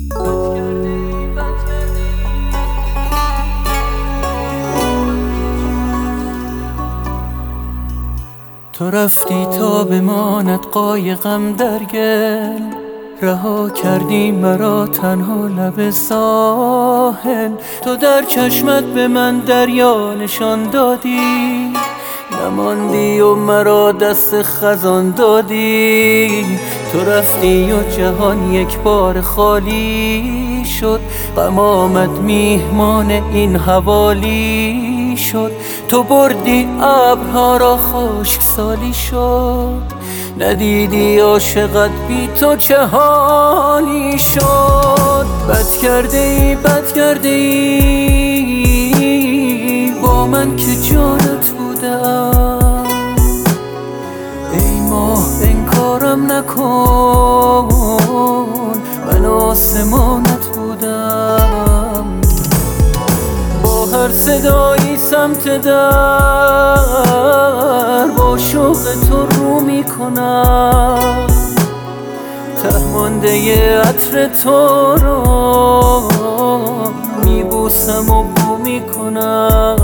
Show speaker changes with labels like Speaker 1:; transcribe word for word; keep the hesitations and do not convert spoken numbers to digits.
Speaker 1: تو رفتی تا بماند قایقم در گل، رها کردی مرا تنها لب ساحل. تو در چشمت به من دریا نشان دادی، نماندی و مرا دست خزان دادی. تو رفتی و جهان یک بار خالی شد، غم آمد میهمان این حوالی شد. تو بردی ابرها را خشکسالی شد، ندیدی عاشقت بی تو چه حالی شد. بد کرده ای بد کرده ای با من که جانت بودم. ای ماه انکارم نکن، من آسمانت بودم. با هر صدایی سمت در با شوق تو رو میکنم. ته مانده عطر تو رو میبوسم و بو میکنم.